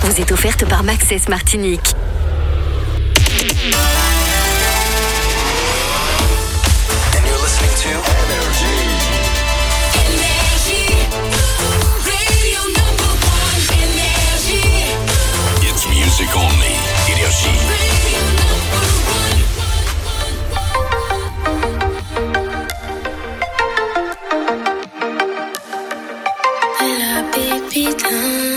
vous est offerte par Maxès Martinique. And you're listening to Energy. Radio number one, Energy. It's music only. Energy. Radio number one. La pépite.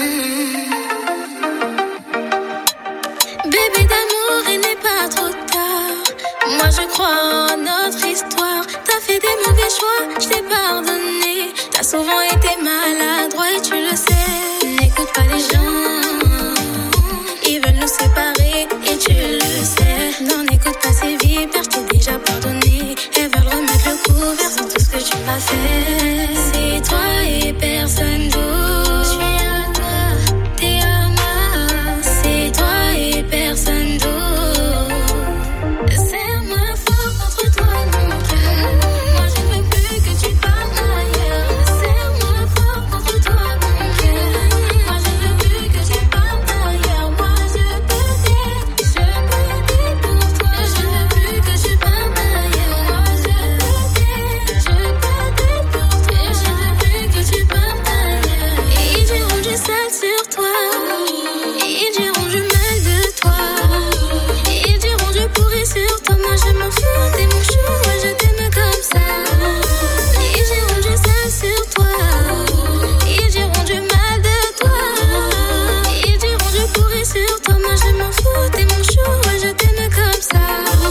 Bébé d'amour, il n'est pas trop tard. Moi je crois en notre histoire. T'as fait des mauvais choix, je t'ai pardonné. T'as souvent été maladroit et tu le sais. N'écoute pas les gens, ils veulent nous séparer et tu le sais. Non, n'écoute pas ces vipères, je t'ai déjà pardonné. Elles veulent remettre le couvert sur tout ce que tu m'as fait. C'est toi et personne d'autre. Je suis à toi, t'es à moi. C'est toi et personne d'autre. Serre-moi fort contre toi, mon cœur. Moi je ne veux plus que tu partes ailleurs. Serre-moi fort contre toi, mon cœur. Moi je ne veux plus que tu partes ailleurs. Moi je peux t'aider pour toi. Je ne veux plus que tu partes ailleurs. Moi je peux t'aider pour toi. Je ne veux plus que tu partes ailleurs. Ils diront du sale sur toi. Ils diront du mal de toi. Ils diront je pourrais sur toi. Moi je m'en fous, t'es mon chou. Moi je t'aime comme ça. Ils diront du sale sur toi. Ils diront du mal de toi. Ils diront je pourrais sur toi. Moi je m'en fous, t'es mon chou. Moi je t'aime comme ça.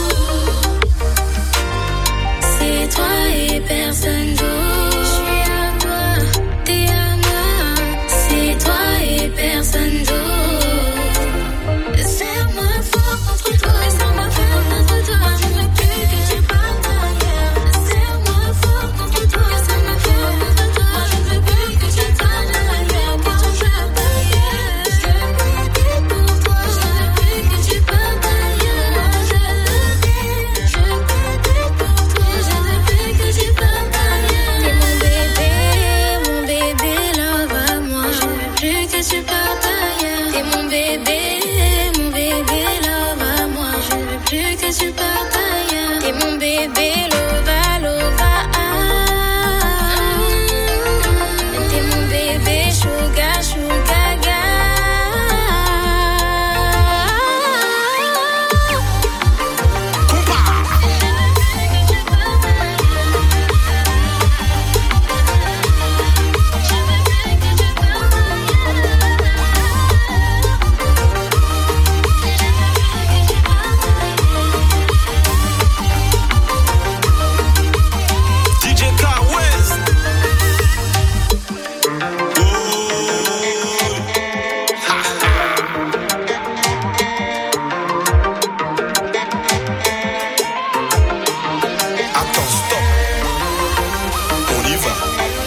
C'est toi et personne d'autre. Je suis à toi, t'es à moi. C'est toi et personne d'autre. Serre-moi fort contre toi, serre-moi fort contre toi. Je ne veux plus que tu partes ailleurs. Serre-moi fort contre toi, serre-moi fort contre toi. Je ne veux plus que tu partes ailleurs. Moi je veux ailleurs. Je veux t'aider pour toi. Je ne veux plus que tu partes ailleurs. Moi je veux t'aider pour toi. Je ne veux plus que tu partes ailleurs. T'es mon bébé love à moi. Je ne veux plus que tu partes ailleurs. T'es mon bébé love à moi. Je ne veux plus que tu partes ailleurs. T'es mon bébé lova. T'es mon bébé sugar gaga. DJ Car West. Attends, stop. On y va.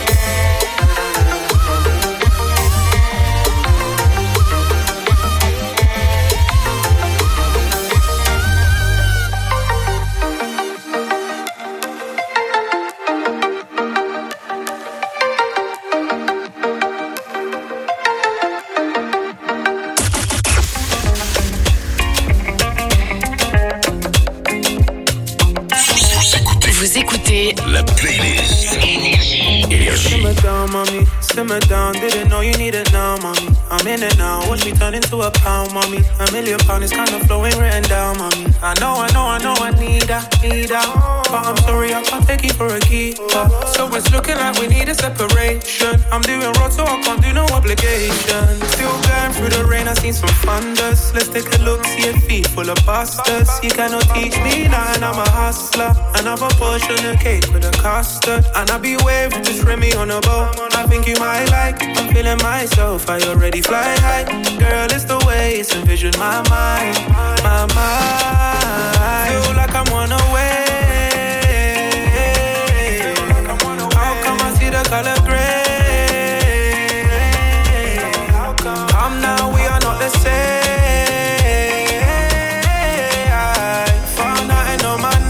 Vous écoutez La playlist. Énergie. Simmer down, mommy. Simmer down. Didn't know you needed now, mommy. I'm in it now. Watch me turn into a pound, mommy. £1 million is kind of flowing written down, mommy. I know, I need that. But I'm sorry, I can't take you for a keeper. So it's looking like we need a separation. I'm doing road, so I can't do no obligation. Still going through the rain, I seen some thunders. Let's take a look, see a feet full of bastards. You cannot teach me nothing, I'm a hustler. Another portion of cake with a custard. And I be waving, just Remy on a boat. I think you might like it, I'm feeling myself. I already fly high. Girl, it's the way it's envisioned my mind. Feel like I'm on a way. How come I see the color gray? Come now, we are not the same. I found out I know my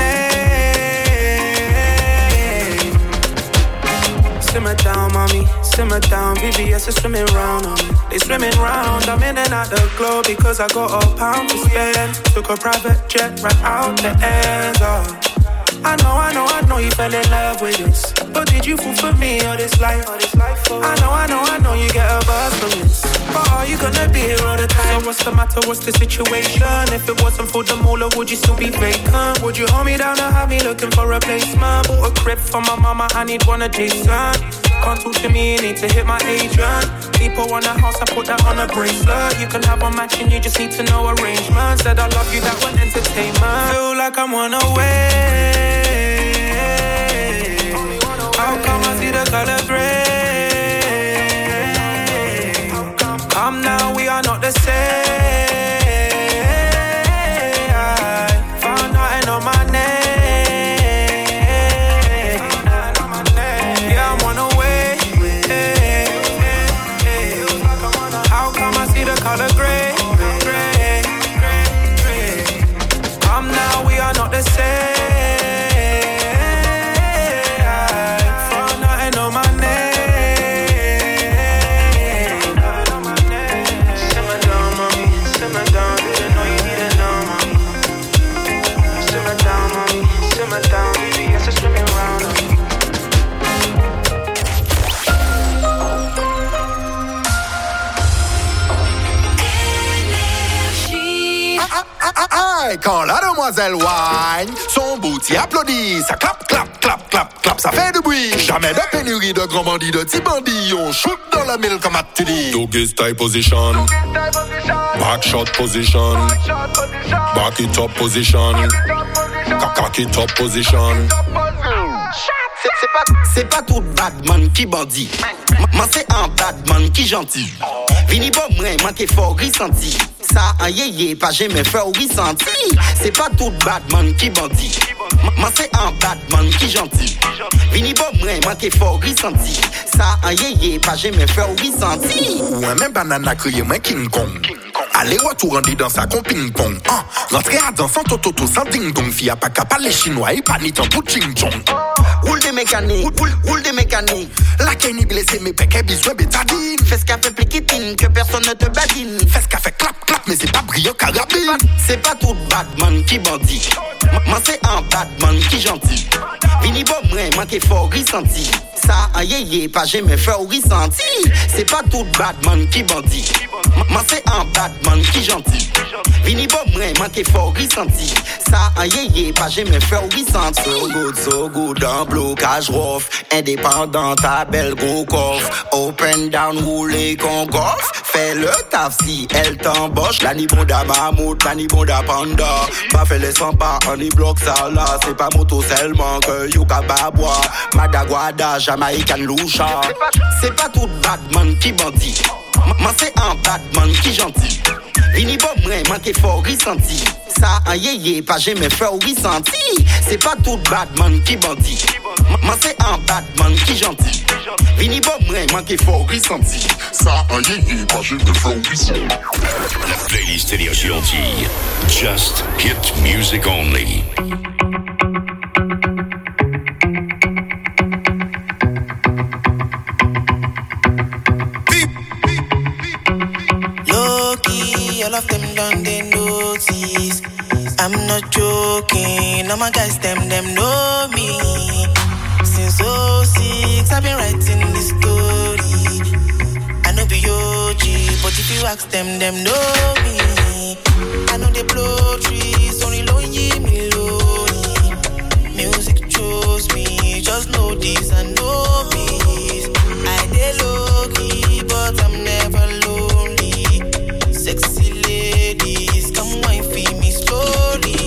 name. Simmer down, mommy. Simmer down, VVS is swimming round on me. They swimming round, I'm in and out the globe because I got £1 to spend. Took a private jet right out the end. I know you fell in love with this. But did you fall for me or this life? I know you get a buzz from this. But are you gonna be here all the time? So what's the matter, what's the situation? If it wasn't for the moolah, would you still be vacant? Would you hold me down or have me looking for a replacement? Bought a crib for my mama, I need one adjacent. Can't talk to me, you need to hit my agent. People want a house, I put that on a bracelet. You can have one matching, you just need to know arrangements. Said I love you, that one entertainment. Feel like I'm one away. How come I see the color gray? Come now, we are not the same. I found out I know my name. Yeah, I'm on the way. How come I see the color gray? Come now, we are not the same. Quand la demoiselle whine, son booty applaudit, ça clap, clap, clap, clap, clap, ça fait du bruit. Jamais de pénurie de grands bandits, de petits bandits, on shoot dans la mille comme Atili. Doggy style position, back shot position, back it up position, cock it up position. C'est pas tout badman qui bandit. Moi c'est un badman qui gentil. Vini bon moi qui fort ressenti. Ça un yéyé pas jamais fait ressenti. C'est pas tout badman qui bandit. Moi c'est un badman qui gentil. Vini bon moi qui fort ressenti. Ça un yéyé pas jamais fait ressenti. Ou un même banana crié moi King Kong. Allez retour rendu dans sa con ping-pong. Rentrer à danser sans toto sans ding-dong. Fille a pas capable les chinois et pas ni tant pour ching-chong. Roule des mécaniques, roule des mécaniques. La Kenny blessée mais péquet bisoué bétadine. Fais ce qu'a fait pliquitine, que personne ne te badine. Fais ce qu'a fait clap clap mais c'est pas brillant carabine. C'est pas tout badman qui bandit. Moi c'est un badman qui gentil. Vini bon moi qui fort ressenti. Ça un yéyé pas jamais fait ressenti. C'est pas tout badman qui bandit. Moi c'est un badman qui gentil. Vini bon moi qui fort ressenti. Ça un yéyé pas jamais fait ressenti. So good en blocage rough. Indépendant ta belle gros coffre. Open down roulé con goff. Fais le taf si elle t'embauche. La ni bon da mammouth, la ni bon da panda. Pas fait les 100 pas, on y bloque ça là. C'est pas moto seulement que you ka babwa. Madaguada, Jamaican loucha. C'est pas tout badman qui bandit. Moi c'est un badman qui gentil. Vini bon moi qui fort ressenti. Ça un yéyé pas jamais fait ressenti. C'est pas tout badman qui bandit. Moi c'est un badman qui gentil. Vini bon moi qui fort ressenti. Ça un yéyé pas jamais fait ressenti. La playlist Énergie Antilles. Just hit music only. All of them done they notice. I'm not joking. All my guys them know me. Since 06 I've been writing this story. I know be OG, but if you ask them know me. I know they blow trees, only lonely me lonely. Music chose me, just know this and know peace. I dey low key, but I'm never lonely. Sexy ladies, come wine for me slowly.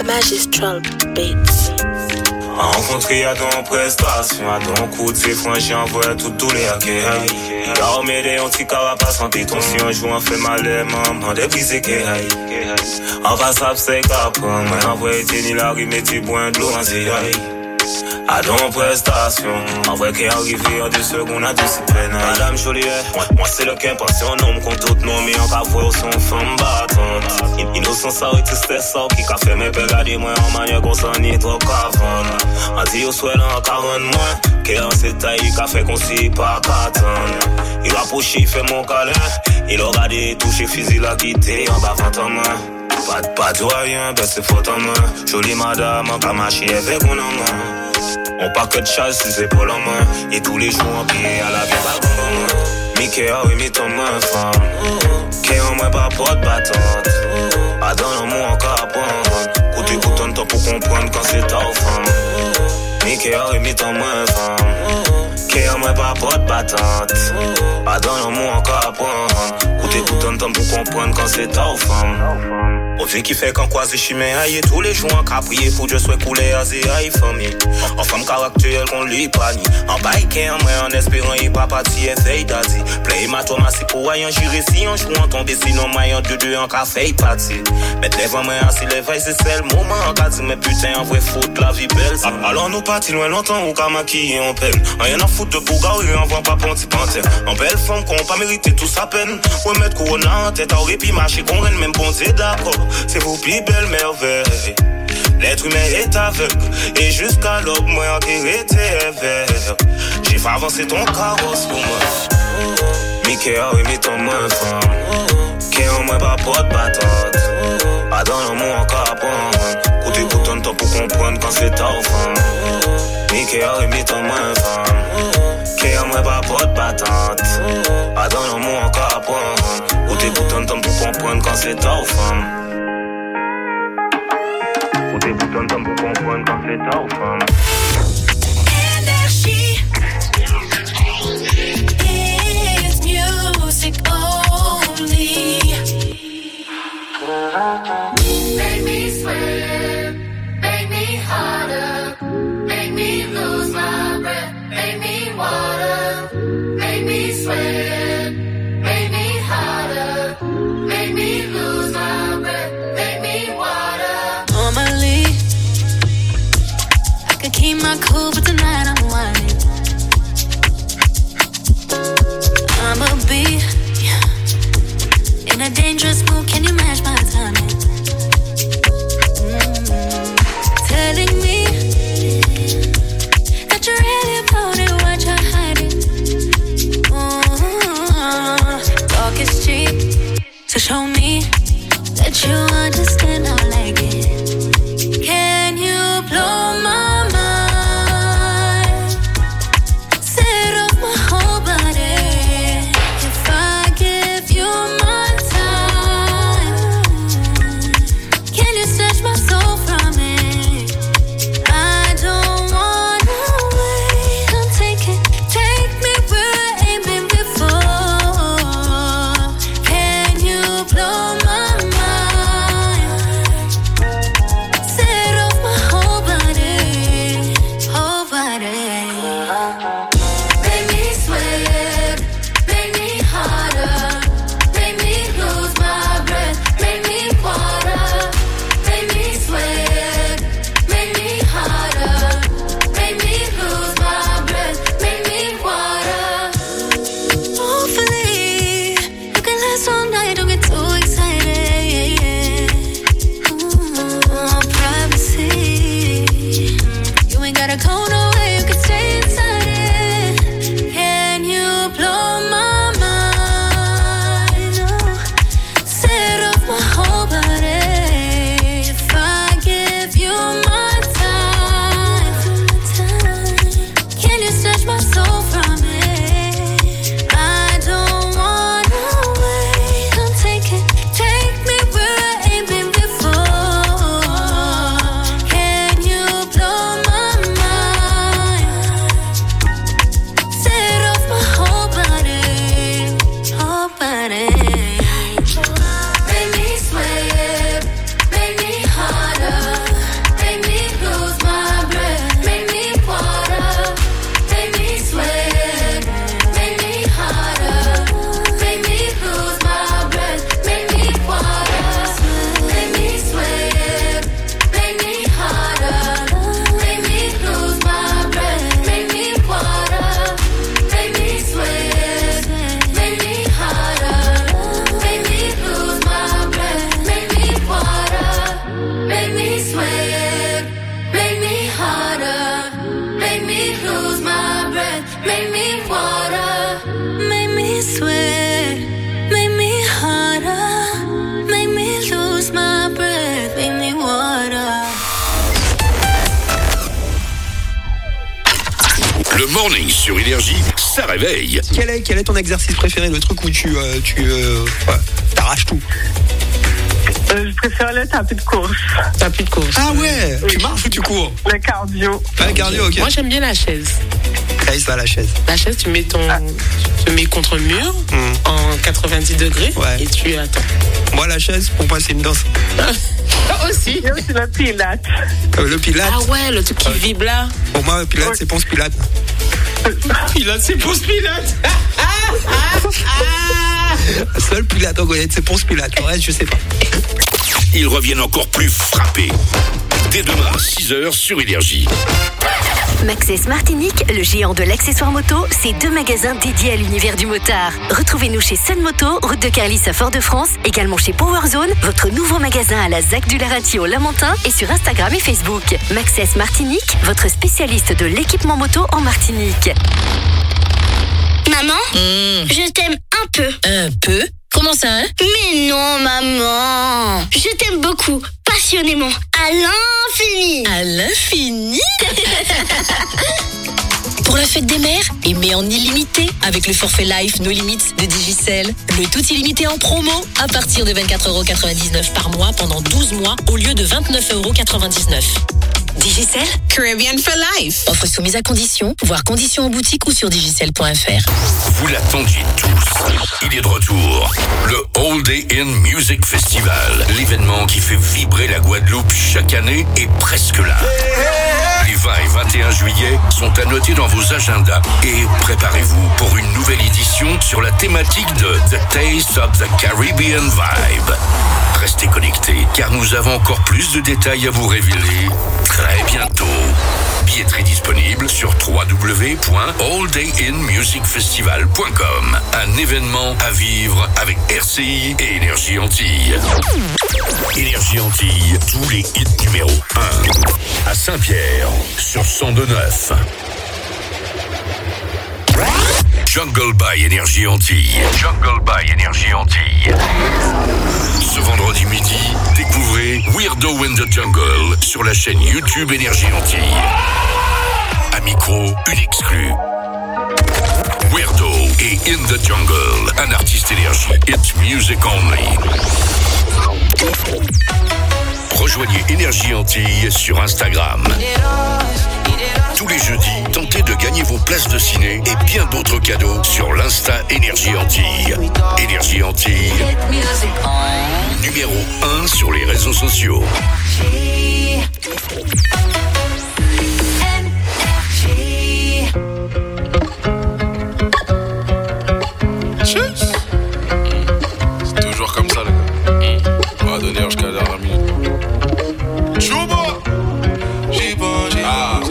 Magistral Beats. Rencontré à ton prestation, à ton coup de ses francs, j'ai envoyé tous les hackers. Il a remédé un petit carapace, en ton si un jour on fait mal, maman, débrisé que en face, c'est capable, moi, envoyé tenir la rime et tu bois de l'eau en zéaï. À ton prestation, en vrai qu'est arrivé en 2 secondes à discipline. Madame Joliet, moi c'est le qu'un pensé un homme qu'on tout nom, mais on va voir son femme battante. Innocent ça et tout ça qui a fait mes pères garder moi en manière qu'on s'en est trop qu'avant. On dit au souhait en 40 mois, qu'est en cette taille qui a fait qu'on s'y pas qu'attendre. Il a poussé, il fait mon câlin, il a regardé, touché, fusil a quitté en bas en main. Pas de rien, ben c'est faute en main. Jolie madame, en camaché avec mon main. On paquet de chasse sur ses épaules en main. Et tous les jours en pied à la vie pas bon en main. Mickey a remis ton main femme. Qu'est en moi pas porte battante. A dans l'amour encore à prendre. Côté bouton de temps pour comprendre quand c'est ta femme. Mickey a remis ton main femme. Qu'est en moi pas porte battante. A dans l'amour encore à prendre. Côté bouton de temps pour comprendre quand c'est ta femme. On fait qui fait qu'en croise chimé aïe tous les jours en caprier pour Dieu soit coulé à zé aïe famille. En femme caractère qu'on lui pani. En bike en moi en espérant y pas parti et fait d'adi. Play ma toi si pour aïe en juré si en jouant tomber sinon maille en deux en café parti. Mettre les vents moi assis les veilles c'est le moment en cas mais putain en vrai faute la vie belle. Alors nous partis loin longtemps ou qu'à maquiller en peine. Rien à foutre de bouga ou en voit pas ponti panthère. En belle femme qu'on pas mérité tout sa peine. Ouais mettre corona en tête en répit marcher qu'on renne même bon c'est d'accord. C'est vos plus belles merveilles. L'être humain est aveugle. Et jusqu'à l'aube, moi en était vert. J'ai fait avancer ton carrosse pour moi. Mickey a remis ton main femme. Qu'est en moi pas porte battante. A dans l'amour encore à prendre. Côté bouton de temps pour comprendre quand c'est ta femme. Mickey a remis ton main femme. Qu'est en moi pas porte battante. A dans l'amour encore à prendre. Côté bouton de temps pour comprendre quand c'est ta femme. Des boutons d'homme pour comprendre quand c'est ta femme. Energy is music only. Make me sweat, make me harder, make me lose my breath, make me water, make me sweat, make me harder, make me lose my breath, make me water. Normally, I could keep my cool, but tonight I'm whining. I'ma be in a dangerous mood. Can you match my timing? Telling me that you're really about it, what you're hiding. Talk is cheap, so show me that you understand how I like it. Can you blow my mind? Set off my whole body. If I give you my time, morning sur Énergie, ça réveille. Quel est ton exercice préféré, le truc où tu t'arraches tout? Je préfère le tapis de course. Tapis de course. Ah ouais, oui. Tu marches ou tu cours? Le cardio. Le cardio, ok. Moi, j'aime bien la chaise. Allez, ça, la chaise. La chaise, tu mets tu mets contre le mur en 90 degrés et tu attends. Moi, la chaise, pour moi, c'est une danse. Aussi. Et aussi le pilate. Le pilate. Ah ouais, le truc qui vibre là. Pour moi, le pilate, c'est Ponce Pilate. Pilate, c'est Ponce Pilate. Seul Pilate en connaît, c'est Ponce Pilate. Le reste, je sais pas. Ils reviennent encore plus frappés. Dès demain, 6h sur Énergie. Maxxess Martinique, le géant de l'accessoire moto, c'est 2 magasins dédiés à l'univers du motard. Retrouvez-nous chez Sun Moto, route de Carlis à Fort-de-France, également chez Powerzone, votre nouveau magasin à la ZAC du Larentie au Lamentin et sur Instagram et Facebook. Maxxess Martinique, votre spécialiste de l'équipement moto en Martinique. Maman, je t'aime un peu. Un peu? Comment ça, hein? Mais non, maman. Je t'aime beaucoup, passionnément, à l'infini. À l'infini? Pour la fête des mères, aimez en illimité avec le forfait Life No Limits de Digicel. Le tout illimité en promo à partir de 24,99€ par mois pendant 12 mois au lieu de 29,99€. Digicel, Caribbean for Life. Offre soumise à conditions, voire conditions en boutique ou sur digicel.fr. Vous l'attendiez tous. Il est de retour. Le All Day In Music Festival. L'événement qui fait vibrer la Guadeloupe chaque année est presque là. Les 20 et 21 juillet sont à noter dans vos agendas et préparez-vous pour une nouvelle édition sur la thématique de The Taste of the Caribbean Vibe. Restez connectés car nous avons encore plus de détails à vous révéler très bientôt. Billetterie disponible sur www.alldayinmusicfestival.com. Un événement à vivre avec RCI et Énergie Antilles. Énergie Antilles, tous les hits numéro 1. À Saint-Pierre, sur 102.9. Jungle by Énergie Antilles. Jungle by Énergie Antilles. Ce vendredi midi, découvrez Weirdo in the Jungle sur la chaîne YouTube Énergie Antilles. À micro, une exclue. Weirdo et In the Jungle, un artiste Énergie. It's music only. Rejoignez Énergie Antilles sur Instagram. Tous les jeudis, tentez de gagner vos places de ciné et bien d'autres cadeaux sur l'Insta Énergie Antilles. Énergie Antilles, numéro 1 sur les réseaux sociaux. C'est toujours comme ça, les gars. On va donner jusqu'à la dernière minute. Chouba! J'y pense, j'y pense.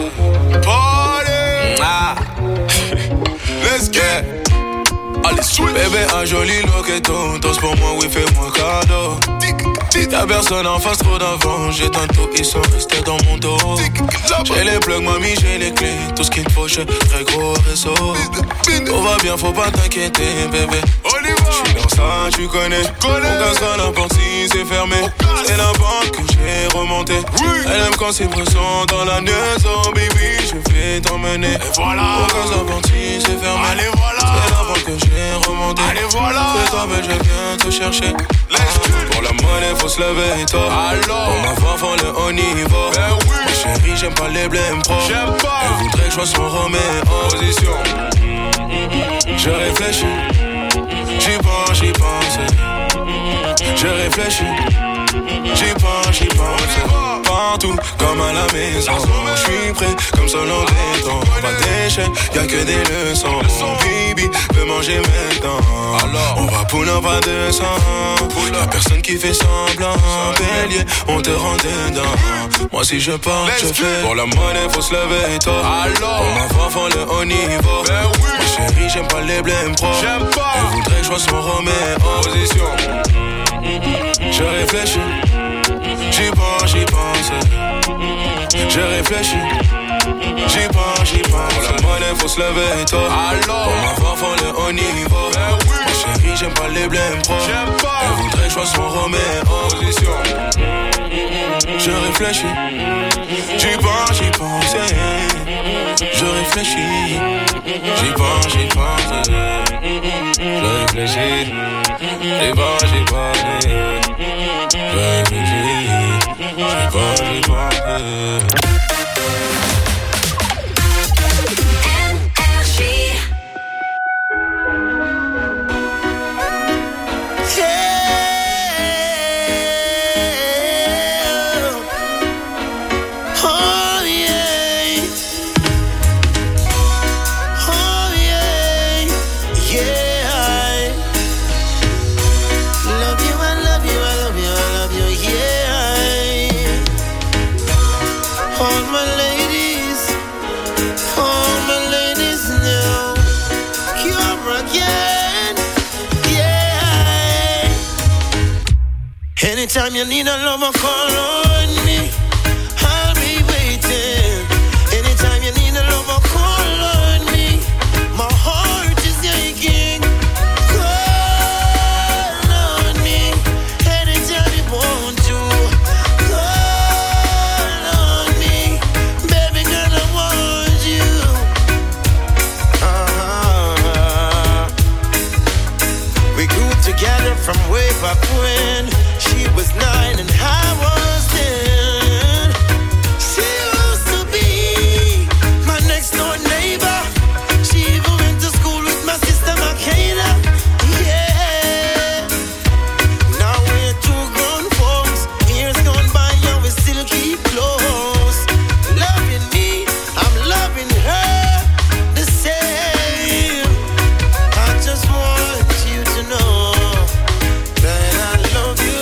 Let's get. Allez, sweet. Bébé, un joli loqueton. Tous pour moi, oui, fais-moi cadeau. Y'a personne en face, trop d'avant. J'ai tantôt, ils sont restés dans mon dos. J'ai les plugs, mamie, j'ai les clés. Tout ce qu'il te faut, j'ai très gros réseau. Tout va bien, faut pas t'inquiéter, bébé. J'suis dans ça, tu connais. On casse pas la porte si c'est fermé. C'est la banque que j'ai remonté. Elle aime quand c'est pressant dans la maison, baby. Je vais t'emmener. Et voilà. On casse la porte si c'est fermé. Allez, voilà. C'est la banque que j'ai remonté. Allez, voilà. Fais-toi belle, je viens te chercher. Pour la monnaie, faut se lever tôt. Pour ma femme, le haut niveau. Ben oui. Ma chérie, j'aime pas les blèmes pro. J'aime pas. Elle voudrait que je sois son Roméo. Position. Je réfléchis. J'y pense, j'y pense. Je réfléchis. J'y pense. Partout, comme à la maison. J'suis prêt, comme seul en béton. Pas d'échec, y'a que des leçons. Bibi veut manger maintenant. On va pouler, pas de sang. Y'a personne qui fait semblant. Bélier, on te rend dedans. Moi si je pars, je fais. Pour la monnaie, faut se lever tôt. Pour ma femme, le haut niveau. Ma chérie, j'aime pas les blèmes pro. Elle voudrait que je sois son Roméo. Position. Je réfléchis. J'y pense. Je réfléchis. J'y pense. Pour la monnaie, faut se lever tôt. Pour ma femme, le haut niveau. Ma chérie, j'aime pas les blèmes pro. Elle voudrait que je sois son Roméo. Position. Je réfléchis. J'y pense. Je réfléchis. réfléchi. J'y pense, j'ai réfléchi. J'ai pensé. Anytime you need a lover, call on me. I'll be waiting. Anytime you need a lover, call on me. My heart is aching. Call on me. Anytime you want to. Call on me. Baby girl, I want you. We grew together from way back when. She was 9 and I was 10. She used to be my next door neighbor. She even went to school with my sister Makeda. Yeah. Now we're two grown folks. Years gone by and we still keep close. Loving me, I'm loving her the same. I just want you to know that I love you.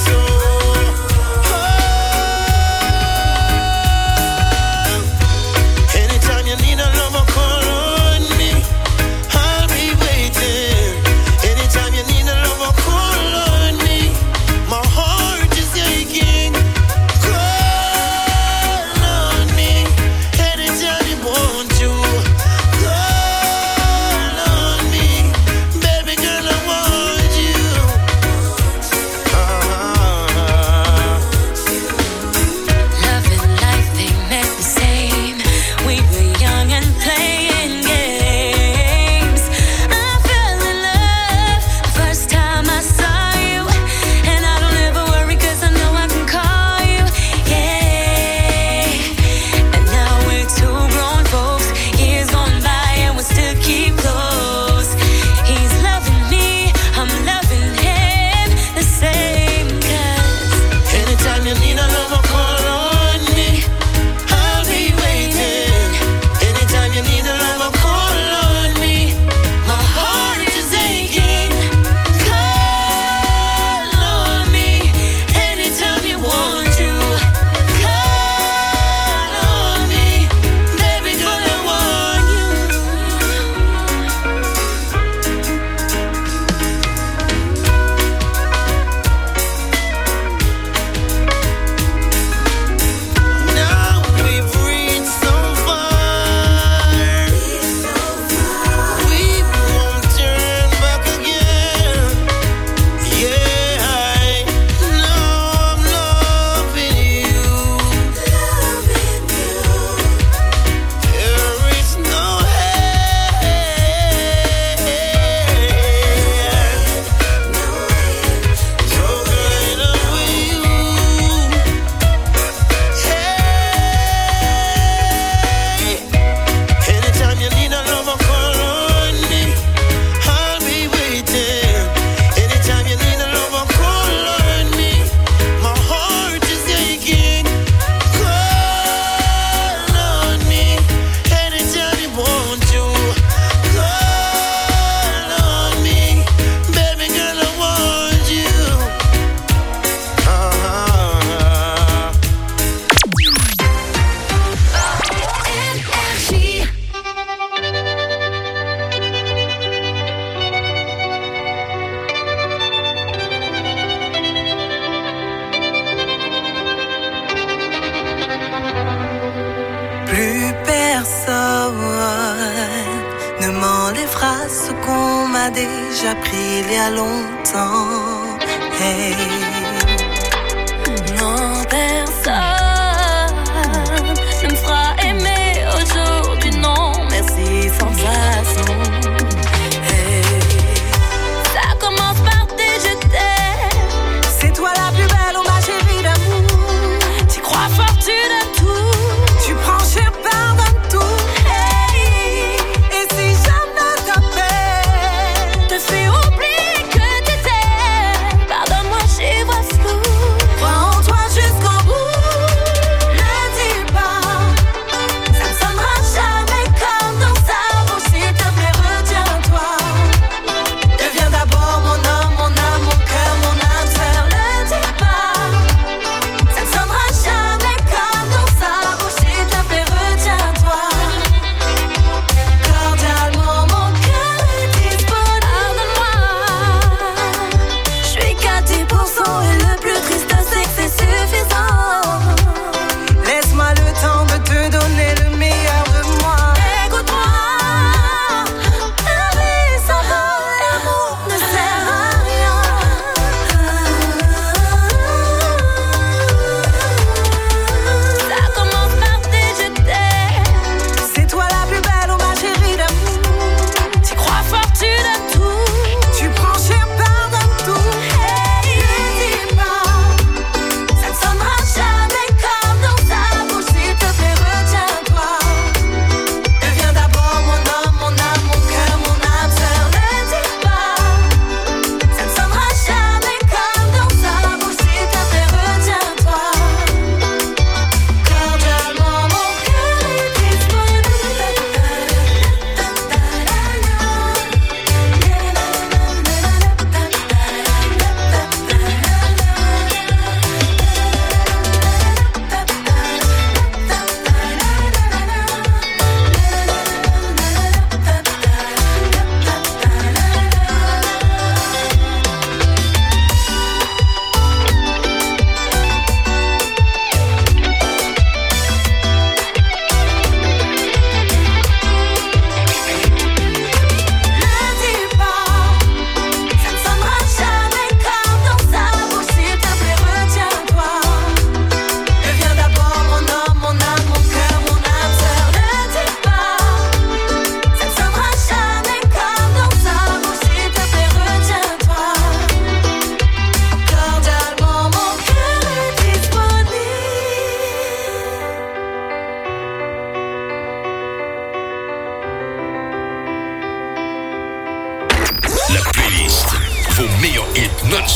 Ce qu'on m'a déjà pris il y a longtemps. Hey. Non, personne ne me fera aimer aujourd'hui, non.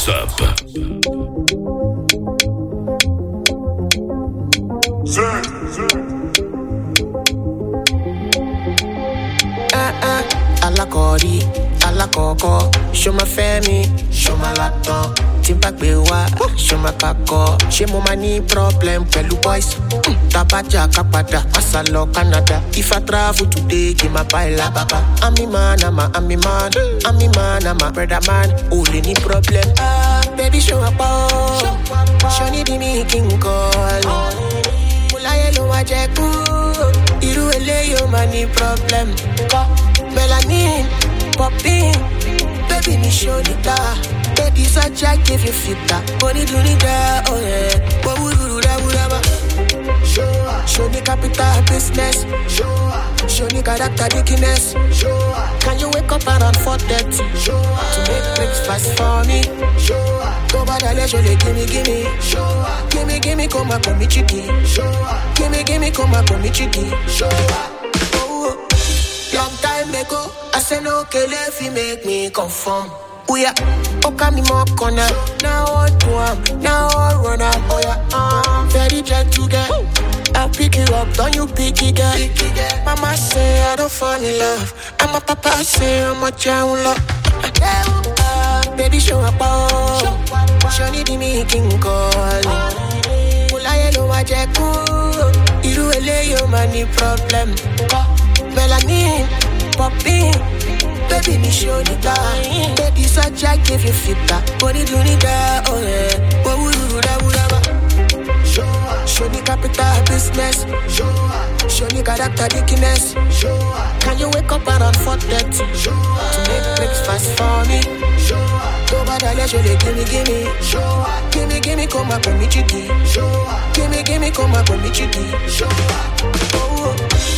up. Alla cori, alla coco, show my family, show my lato. Timpa bewa, show my kako. She mo mani problem, pelu boys. Tabaja kapada, asalo Canada. If I travel today, give my baila baba. I'm a man, I'm a man, I'm a brother man. Only ni problem. Baby show up, show ni di me king call. Mula yelo wajeku, iru ele yo mani problem. Melanin, popping, baby ni show ni da. Baby such a give you fita. Body do ni da, oh yeah. What would do da, would have show ni capital business. Show ni character dickiness. Can you wake up around 4:30 to make breakfast for me? Go bada le jole, gimme. Gimme, come up on me chiki. Gimme, come up on me chiki. Long time ago, I said no, if you make me conform. Oh yeah, okay me more corner. Now I do now I run up. Oh yeah, very gentle girl. I'll pick you up, don't you pick it girl. Mama say I don't fall in love, and my papa say I'm a child love. Baby show up, show ni di me king call. Mula yelo wajeku, iru ele yo mani problem. Melanin, popping, baby ni show ni da. Baby such a give you fita. Body do ni da, oh yeah. What would you da, would have? Show ni capital business. Show ni character dickiness. Can you wake up around 4:30 to make breakfast for me? Go bada le jole, gimme, come up on me chiki. Gimme, come up on me chiki. Oh.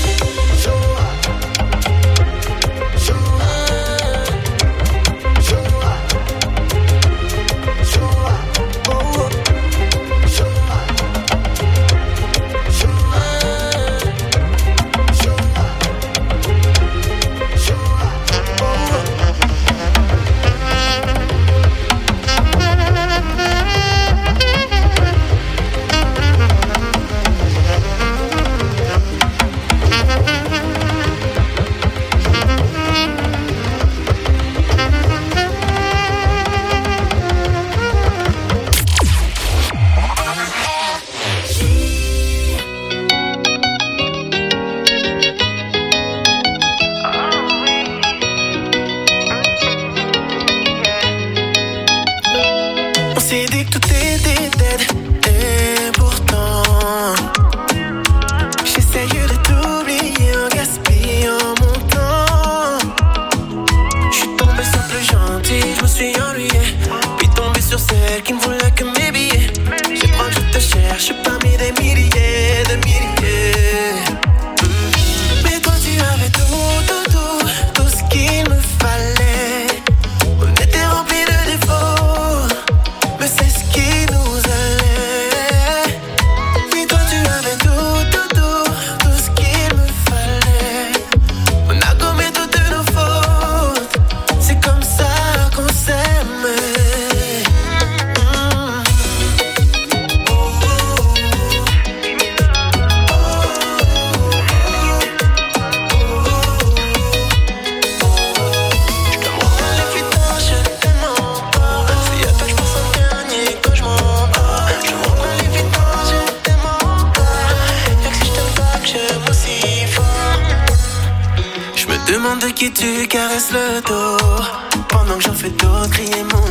De qui tu caresses le dos pendant que j'en fais d'autres crier mon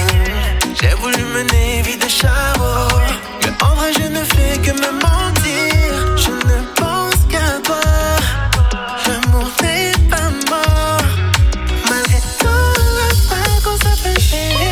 nom. J'ai voulu mener vie de charo, mais en vrai je ne fais que me mentir. Je ne pense qu'à toi, l'amour n'est pas mort. Malgré tout le pas qu'on s'appelle chérie.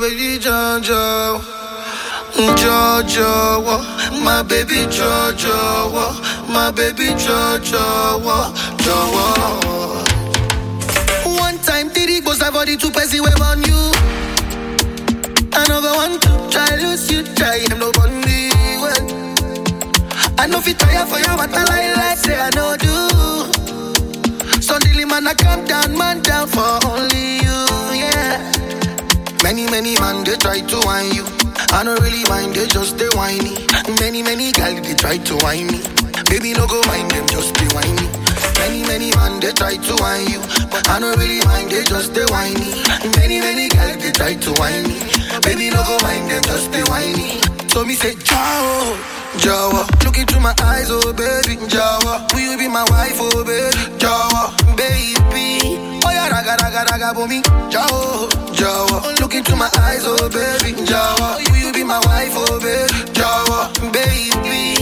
baby Jojo. Jojo, my baby Jojo, my baby Jojo, Jojo. One time Diddy goes have body to pass the wave on you. Another one to try lose you, try him no bundy well. I know if you tire for you, but I like say I know do. Suddenly man I come down, man down for only you, yeah. Many man they try to whine you. I don't really mind, they just they whiny. Many girls they try to whine me. Baby no go mind them, just be whiny. Many man they try to whine you, but I don't really mind, they just they whiny. Many girls they try to whine me. Baby no go mind them, just be whiny. So me say ciao, Jawa. Look into my eyes, oh baby, Jawa. Will you be my wife, oh baby, Jawa, baby. Oh yeah, raga, for me, Jawa, Jawa. Look into my eyes, oh baby, Jawa. Will you be my wife, oh baby, Jawa, baby.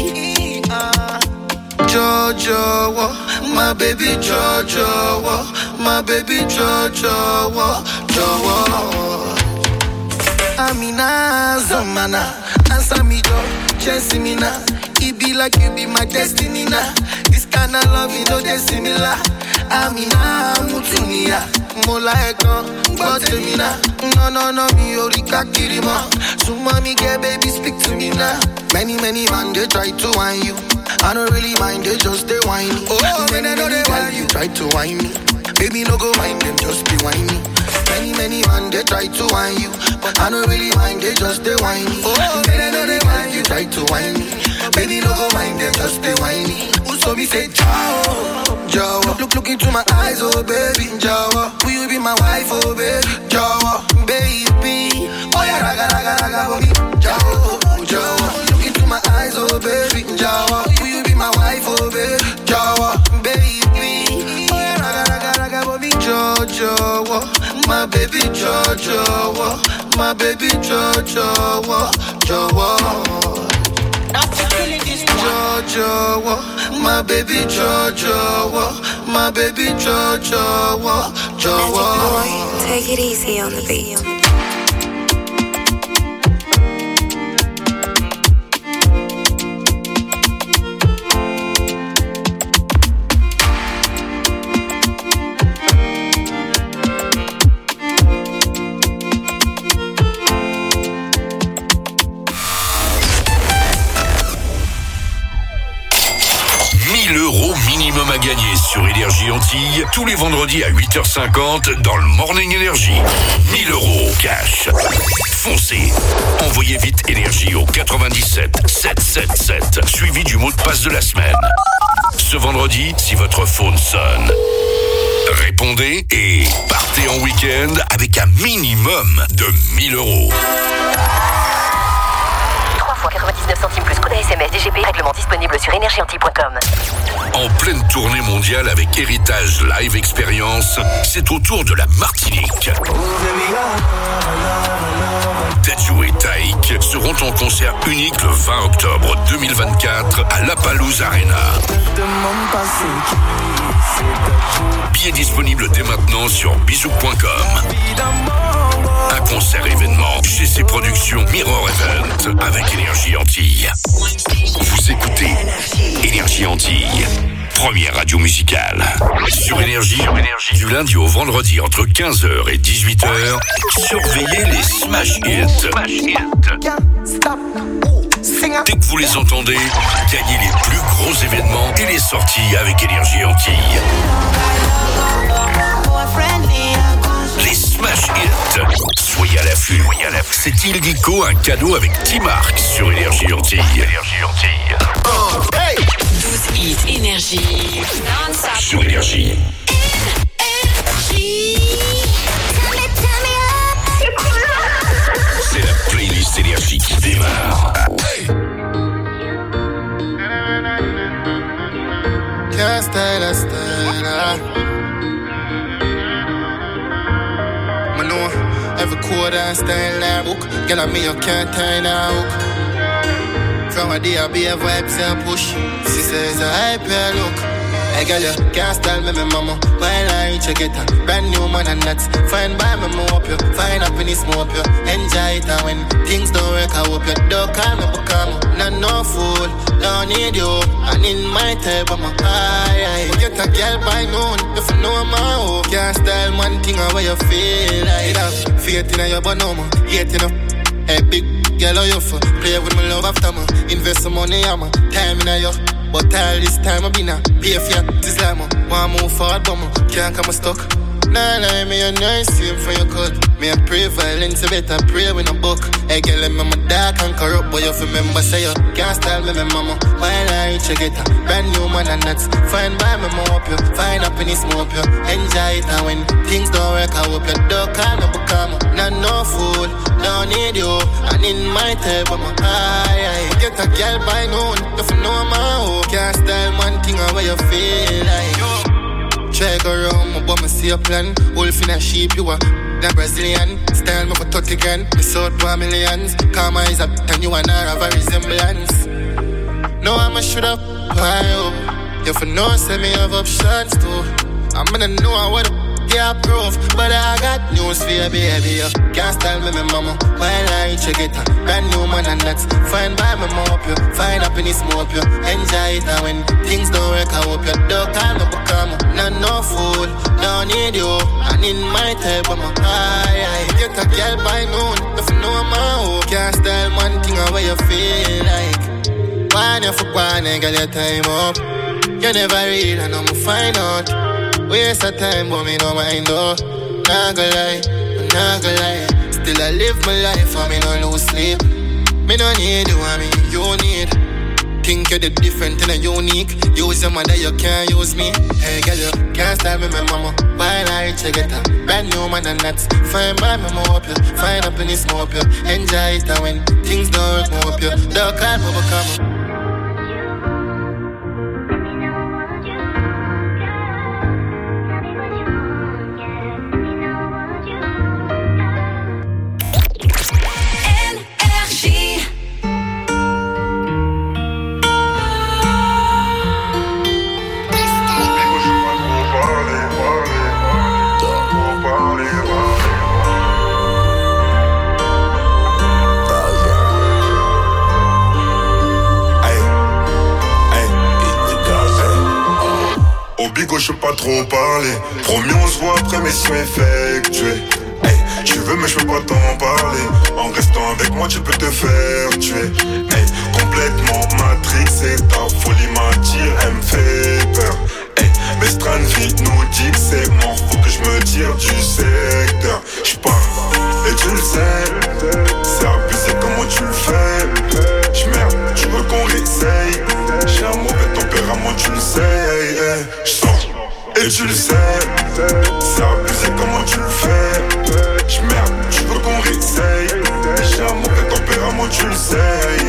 Jojo, my baby Jojo, my baby Jojo, Jojo. Amina, Zamana, answer me, Joe, chance me now. It be like you be my destiny now. This kind of love, you know, they similar. Amina, Mutunia, Mola Ekon, Botemina. No, me Orika Kirima. So mommy, get baby, speak to me now. Many man, they try to whine you. I don't really mind, they just they whiny. Oh, when I know they whine you, try to whine me. Baby, no go mind them, just be whiny. Many man, they try to whine you, but I don't really mind, they just they whiny. Oh, when I know they whine you, try to whine me. Baby, no go mind them, just be whiny. So me say, ciao, Jawa. Look into my eyes, oh baby, Jawa. Will you be my wife, oh baby, Jawa, baby. Oh yeah, raga, for me, Jawa. Look into my eyes, oh baby, Jawa. Will you be my wife, oh baby, Jawa, baby. Oh yeah, raga, for me, Jojo, my baby Jojo, my baby Jojo, Jojo. Jojo, my baby Jojo, my baby Jojo, Jojo. Take it easy on the beat. À gagner sur Énergie Antilles tous les vendredis à 8h50 dans le Morning Energy. 1000 € cash. Foncez. Envoyez vite Énergie au 97 777 suivi du mot de passe de la semaine. Ce vendredi, si votre phone sonne, répondez et partez en week-end avec un minimum de 1000 €. 3 fois 99 centimes plus code SMS DGP, règlement disponible sur énergieantilles.com. En pleine tournée mondiale avec Héritage Live Experience, c'est au tour de la Martinique. Dadju et Taïk seront en concert unique le 20 octobre 2024 à La Palouse Arena. Billets disponibles dès maintenant sur bisou.com. Un concert événement GC Productions Mirror Event avec Énergie Antilles. Vous écoutez Énergie Antilles, première radio musicale. Sur Énergie, du lundi au vendredi entre 15h et 18h, surveillez les Smash Hits. Dès que vous les entendez, gagnez les plus gros événements et les sorties avec Énergie Antilles. Les Smash Hits. Soyez à l'affût. C'est Ildico, un cadeau avec T-Mark sur Énergie Antilles. 12 hits Énergie. Sur Énergie. C'est la playlist Énergie qui démarre. Can't stay, let's stay now. Every quarter and stay in that book. Girl, I mean, you can't turn out. From a day, I'll be a vibe, say push. She says, I pay look. Hey girl, you can't style me, mama. While I reach you get a brand new man and that's fine by me, hope you find happiness, hope you enjoy it. And when things don't work, I hope you don't call me, become not no fool, don't need you. And in my type, I'm a high. Get a girl by noon, if you know my hope. Can't style one thing how you feel. I have faith in your bonoma, yet enough. Hey, big girl, how you for? Play with my love after me. Invest some money, I'm a time in you. But all this time I've been a pay for you. This like me, want move forward, but me can't come stuck. Nah, me a nice same for your cut. Me a pray violence, you better pray with a book. Hey, girl, I'm dark and corrupt, but you remember say you can't style me, mama. While I reach you get a brand new man and that's fine by me, hope you find happiness, hope you enjoy it. And when things don't work, I hope you don't call me, become not no fool, don't need you. And in my type, I'm a high. Get a girl by noon, if you know my hope. Can't style one thing how you feel like. Try go around, but me see a plan. Wolf in a sheep, you are the Brazilian. Style me for 30 grand, me sold for millions. Karma is a bit and you and I have a resemblance. No, I'm a shoot up, why oh. You for no, say me have options too. I'm gonna know what yeah, proof, but I got news for you, baby. You can't style me, mama. While I reach you get a brand new man and that's fine by me, hope you find happiness, hope you enjoy it. And when things don't work, I hope you don't call me, become not no fool, don't need you. And in my type, I'm a high. Get a girl by noon, if you know my hope. Can't style one thing how you feel like. One you for one, girl, your time up. You never read, and I'm find out. Waste of time, but me no mind though. Not gonna lie, not gonna lie. Still I live my life, and me no lose sleep. Me no need you, I mean you need. Think you're the different and unique. Use your mother, you can't use me. Hey girl, you can't style me, my mama. While I reach you get a brand new man and that's fine by me, hope you find happiness, hope you enjoy it. And when things don't work, hope you don't call me, become. Je peux pas trop parler. Promis on se voit après mission effectuée. Hey, tu veux mais je peux pas t'en parler. En restant avec moi tu peux te faire tuer. Hey, complètement matrixé, ta folie m'attire, elle me fait peur. Hey, mais Stranvik nous dit que c'est mort, faut que je me tire du secteur. J'pars et tu le sais, c'est abusé comment tu le fais. J'merde, tu veux qu'on réessaye. J'ai un mauvais tempérament, tu le sais. Hey, j'sors et tu le sais, c'est abusé comment tu le fais. J'merde, tu veux qu'on réessaye. J'ai un mauvais tempérament, tu le sais.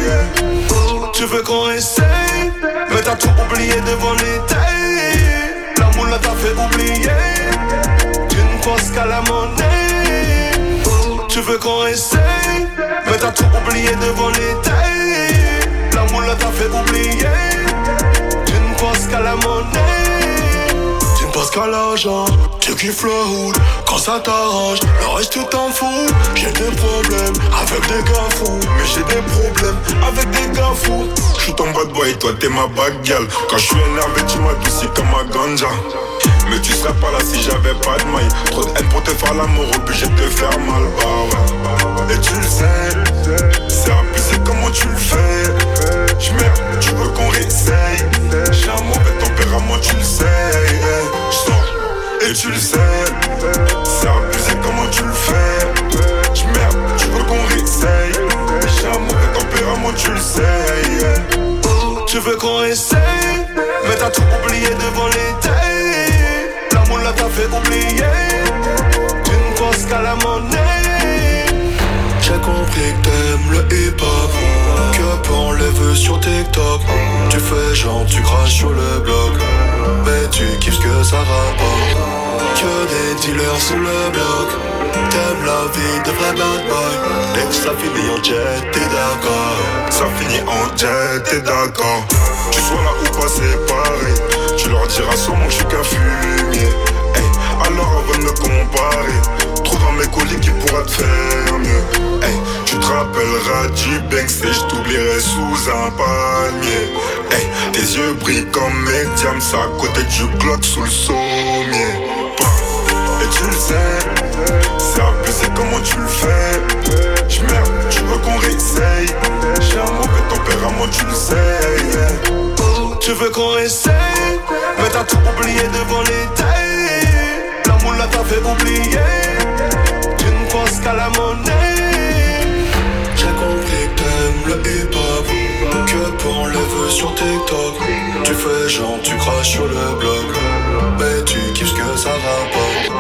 Tu veux qu'on essaye, mais t'as tout oublié devant l'été. La moule t'a fait oublier. Tu ne penses qu'à la monnaie. Tu veux qu'on essaye, mais t'as tout oublié devant l'été. La moule t'a fait oublier. Tu ne penses qu'à la monnaie. Parce qu'à l'argent, tu kiffes le hood. Quand ça t'arrange, le reste tu t'en fous. J'ai des problèmes avec des gars fous. Mais j'ai des problèmes avec des gars fous. J'suis ton bad boy, toi t'es ma bad girl. Quand j'suis énervé, tu m'adoucis comme ma ganja. Mais tu serais pas là si j'avais pas de maille. Trop de haine pour te faire l'amour, obligé de te faire mal, bah ouais. Et tu le sais, c'est abusé comment tu le fais. J'merde, tu veux qu'on réessaye. J'ai un mauvais tempérament, tu le sais. J'sors et tu le sais, c'est abusé comment tu le fais. J'merde, tu veux qu'on réessaye. J'ai un mauvais tempérament, tu le sais. Tu veux qu'on essaye, mais t'as tout oublié devant l'été. La moule t'a fait oublier. Tu ne penses qu'à la monnaie. J'ai compris que t'aimes le hip-hop, que pour les vues sur TikTok. Tu fais genre tu craches sur le bloc, mais tu kiffes ce que ça rapporte. Que des dealers sous le bloc. T'aimes la vie de vrai bad boy. Dès que ça finit en jet, t'es d'accord. Ça finit en jet, t'es d'accord. Tu sois là ou pas, c'est pareil. Tu leur diras sûrement que je suis qu'un fumier. Hey, alors avant de me comparer, trop dans mes colis qui pourraient te faire mieux. Hey, tu te rappelleras du Banks et je t'oublierai sous un palmier. Hey, tes yeux brillent comme mes diams, à côté du Glock sous le sommier. Et tu le sais, c'est abusé comment tu le fais. J'merde, tu veux qu'on réessaye. J'ai un mauvais tempérament, tu le sais. Oh, tu veux qu'on essaye, mais t'as tout oublié devant les tailles. La moula t'a fait oublier. Tu ne penses qu'à la monnaie. J'ai compris que t'aimes le hip-hop, que pour les vœux sur TikTok. Tu fais genre, tu craches sur le blog, mais tu kiffes ce que ça rapporte.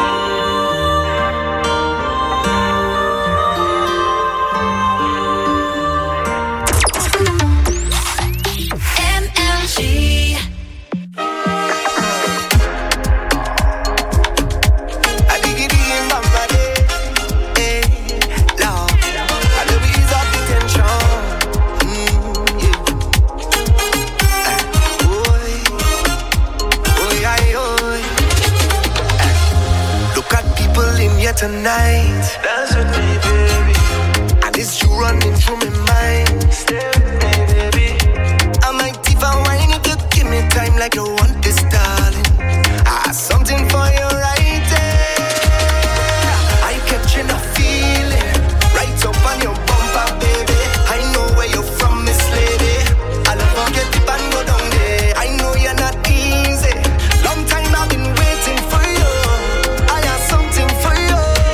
Tonight, dance with me, baby. And it's you running through my mind. Stay with me, baby. I might even whine if you give me time like you want this, darling. I have something for you right there. I catching a feeling right up on your bumper, baby. I know where you're from, Miss Lady. I'll forget deep and go down there. I know you're not easy. Long time I've been waiting for you. I have something for you.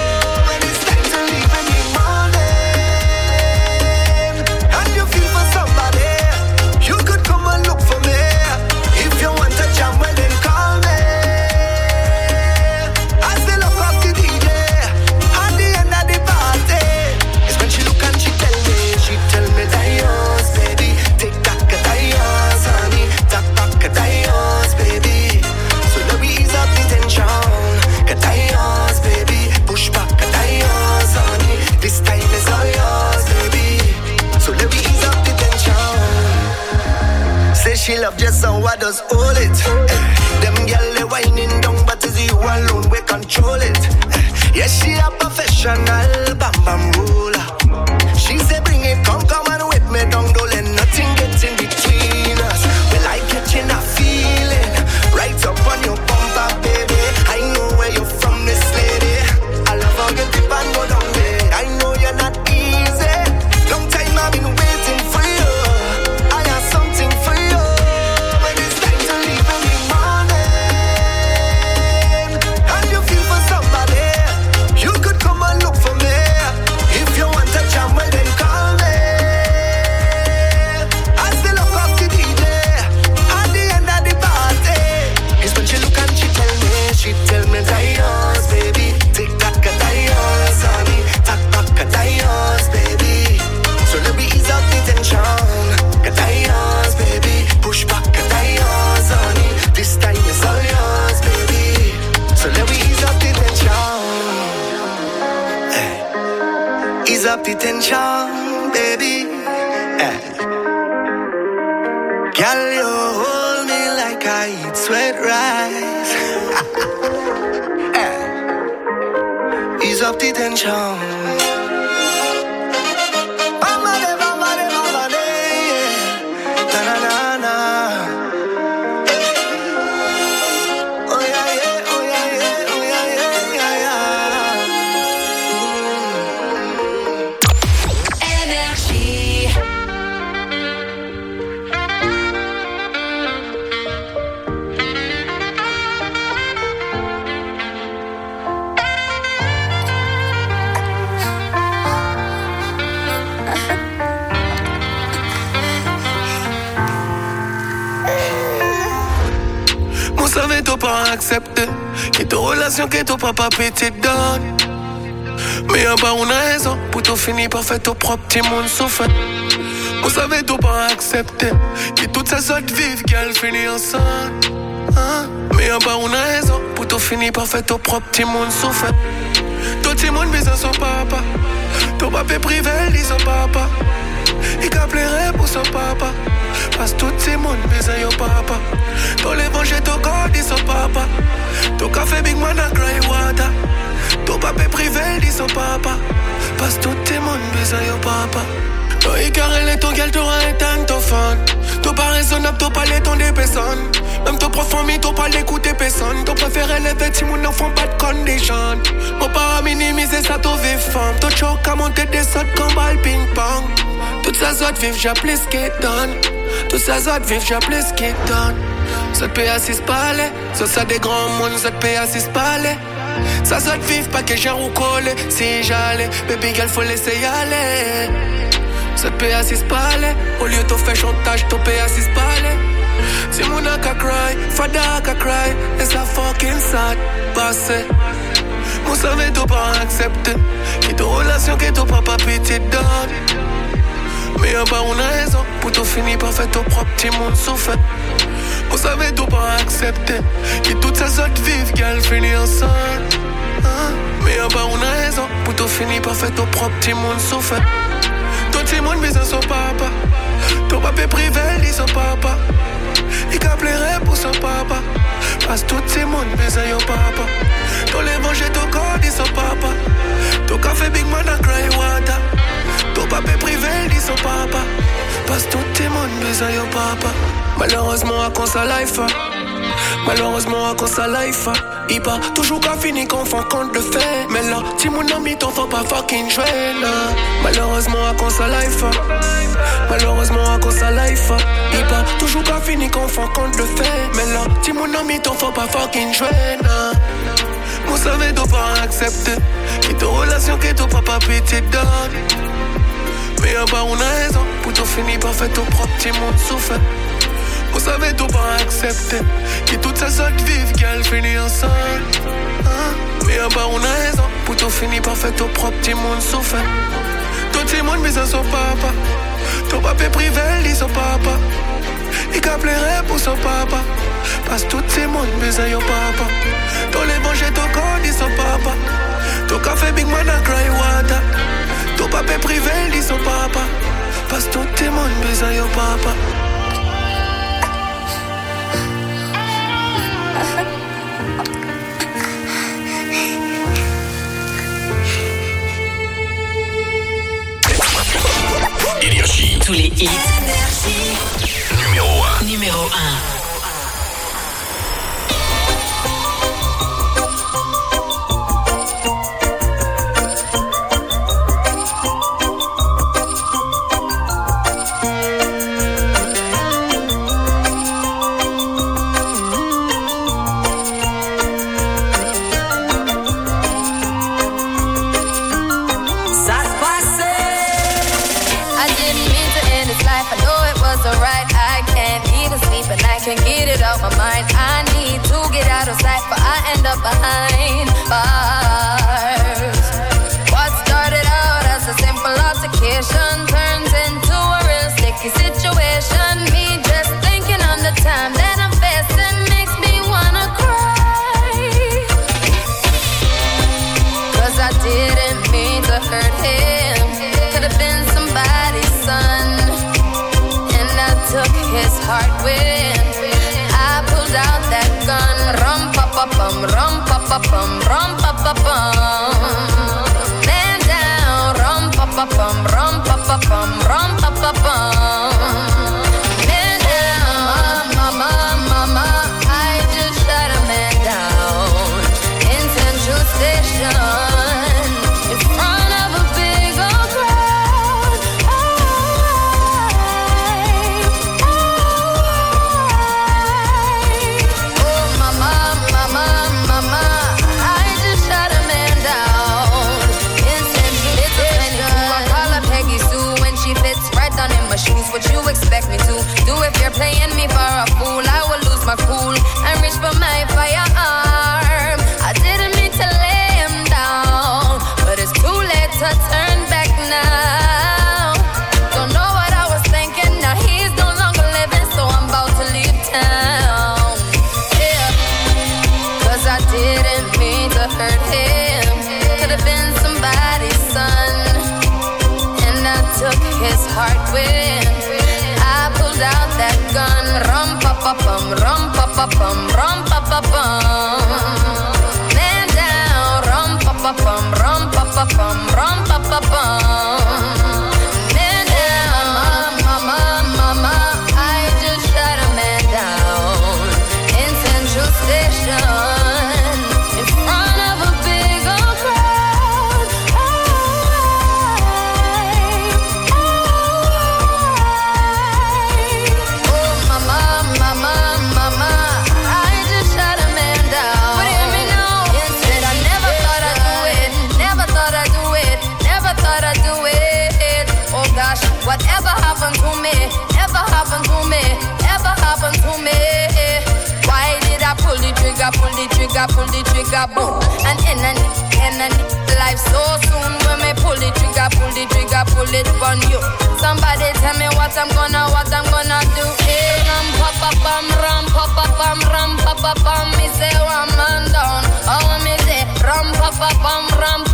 She love just how I does hold it. Them gyal they whining down, but it's you alone we control it. Yes, she a professional bam bam roller. She say bring it, come and with me down, don't let nothing get in between us. Well, I catching a feeling right up on your bumper, baby. I know where you're from, this lady. I love how you dip and go down there. I know you're not easy. Long time I've been waiting for you. I have something for you. She tell me dios, baby. Tick tock a dios, honey. Tack back a dios, baby. So let me ease up the tension. A dios, baby. Push back a dios, honey. This time is all yours, baby. So let me ease up the tension. Hey. Ease up the tension, baby. Hey. Girl, you hold me like I eat sweat rice. Ease up the tension. Savais t'as pas accepté que ton relation que ton papa petite donne. Mais y'a pas une raison pour tout finir par faire ton propre petit monde souffre. Vous savez t'as pas accepté que toutes ces autres vivent qu'elles finissent ensemble. Mais y'a pas une raison pour tout tout fini par faire ton propre petit monde souffre. Tout petit monde besoin son papa. Ton papa privé, dit son papa. Il a pleuré pour son papa. Parce que tout petit monde besoin son papa. Ton l'évangile, ton corps, dit son papa. Ton café Big Man a cry water. Ton papa privé, dit son papa. Parce que tout petit monde besoin son papa. Ton icarel ton gal, t'auras éteint ton fan. Ton pas raisonnable, ton pas les ton des personnes. Même ton prof famille, ton pas l'écouter personne. Ton préféré les vêtements, mon enfant pas de condition. Mon pas minimiser ça, ton vive femme. Ton choc à monter des sauts comme balle ping-pong. Toutes ces autres vivent, j'appelle ce qui donne. Toutes ces autres vivent, j'appelle ce qui donne. Ça te paye à 6 palais. Ça des grands mondes, ça te paye à 6 palais. Ça te vive, pas que j'ai ou collé. Si j'allais, baby girl, faut laisser y aller. Ça te paye à 6 palais. Au lieu de faire chantage, t'en paye à 6 palais. Si mon a cry, fada ka cry. Et ça fucking sad, passé. Mon savait t'as pas accepté. Qui ton relation, qui ton papa pitié donne. Mais y'a pas une raison pour tout finir par faire ton propre petit monde souffert. Mon savait t'as pas accepté. Qui toutes ces autres vivent, qu'elles finissent ensemble. Mais y'a pas une raison pour tout finir par faire ton propre petit monde souffert. Ton petit monde besoin son papa. Ton papa privé, dit son papa. Il a pleuré pour son papa. Parce que tout le monde besoin son papa. Ton l'évangile, ton corps, dit son papa. Ton café Big Man a cry water. Ton papa privé, dit son papa. Parce que tout le monde besoin son papa. Malheureusement, à cause de life. Malheureusement, à cause de life. Il pas toujours qu'à finir qu'on fait compte de fait. Mais là, si mon ami t'en faut pas fucking jouer là. Malheureusement à cause de life. Malheureusement à cause de life. Il pas toujours qu'à finir qu'on fait compte de fait. Mais là, si mon ami t'en faut pas fucking jouer là. Mon savait t'as pas accepter. Qui ton relation qui ton papa pitié donne. Mais y'a pas une raison pour tout finir par faire ton propre petit monde souffert. Vous savez tout pas accepter. Qui toutes ces autres vivent, qu'elles finissent ensemble. Mais y'a pas une raison pour tout finir par faire ton propre petit monde souffert. Tout le monde besoin son papa. Ton papa privé, dit son papa. Il a pleuré pour son papa. Parce que tout le monde besoin son papa. Ton l'évangile, ton corps, dit son papa. Ton café Big Man a cry water. Ton papa privé, dit son papa. Parce que tout le monde besoin son papa. Énergie. Tous les hits. Numéro 1. Numéro 1. Can't get it out my mind. I need to get out of sight, but I end up behind bars. What started out as a simple altercation turns into a real sticky situation. Me just thinking on the time that I'm facing makes me wanna cry. 'Cause I didn't mean to hurt him. Could have been somebody's son, and I took his heart with. Out that gun, rum pa pa bum, rum pa pa bum, rum pa pa bum. Man down, rum pa pa bum, rum pa pa bum, rum pa pa bum. Man down, mama, mama, I just shot a man down in Central Station in front of a big old crowd. Mama, I just shot a man hurt him. Could have been somebody's son. And I took his heart with. I pulled out that gun. Rum pa pa bum, rum pa pa bum, rum pa pa bum. Man down, rum pa pa bum, rum pa pa bum, rum pa pa bum. Man down, mama, I just shot a man down in Central Station in front of a big old crowd. Mama, I just shot a man down. But hear me now. Instead, I never thought I'd do it. Never thought I'd do it. Never thought I'd do it. Oh gosh, whatever happened to me? Ever happened to me? Ever happened to me? Why did I pull the trigger, boom? And in life so soon. When me pull the trigger, pull it on you. Somebody tell me what I'm gonna do. Ram pa pa bum. Me say one man down. Oh me say ram pa pa bum.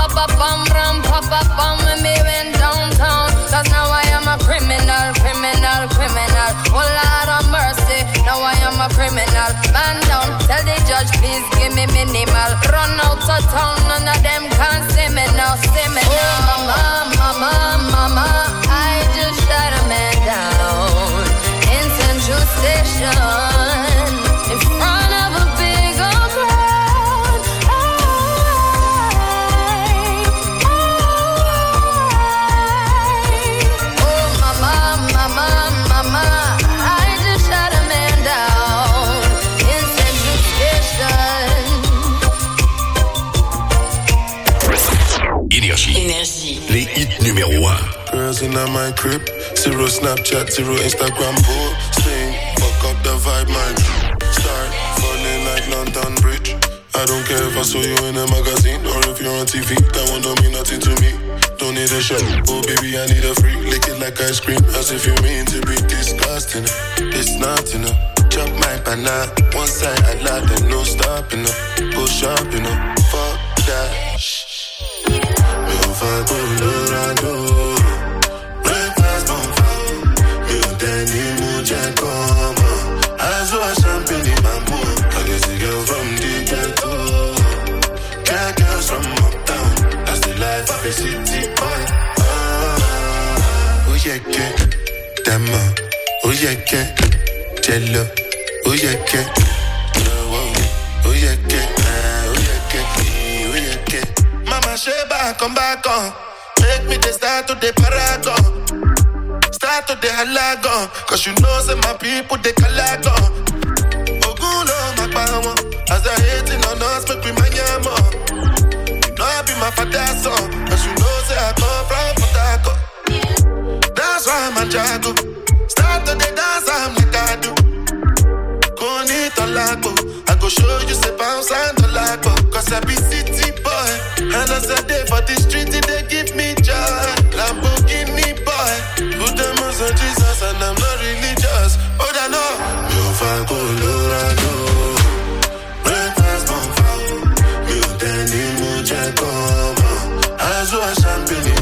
When me went downtown, 'cause now I am a criminal. Oh Lord of mercy, now I am a criminal. Man down, tell the judge please give me minimal. Run out of town, none of them can see me now. Oh mama, I just shot a man down in Central Station in front of a big old crowd. Oh mama, I just shot a man down in Central Station. Énergie. Les hits numéro 1. Girls in my crib, zero Snapchat, zero Instagram posting. Fuck up the vibe, man. Start falling like London Bridge. I don't care if I saw you in a magazine or if you're on TV. That one don't mean nothing to me. Don't need a shot, oh baby, I need a free. Lick it like ice cream, as if you mean to be disgusting. It's not enough. Chop my banana, one side I like them, no stopping up. Push up, fuck that. Me on fire, Colorado. Breakfast on fire. Me on Danny Muja, come on. I saw a champagne in my mood. I guess a girl from the ghetto. Cat girls from uptown. That's the life of a city boy. Oh yeah, get Dama. Oh yeah, get Jello. Oh yeah, get. Oh yeah, get. Oh yeah, get. Mama Sheba, come back on. Make me the start to the paragon. Start to the halagon. 'Cause you know say my people they calagon. Ogulo my power. As I hating on us, make me my yamo. You know I be my father's son. 'Cause you know say I come from Potako. That's why I'm a jago. Start to the dance, I'm like I do. Konito lago. I go show you say bounce and the lago. 'Cause I be city boy. And as I day for the street, they give me joy. Lamborghini boy. Put them on Jesus and I'm not religious. Oh, I know. You find Colorado. Breakfast on fire. You Danny Muja, come on. I saw a champagne.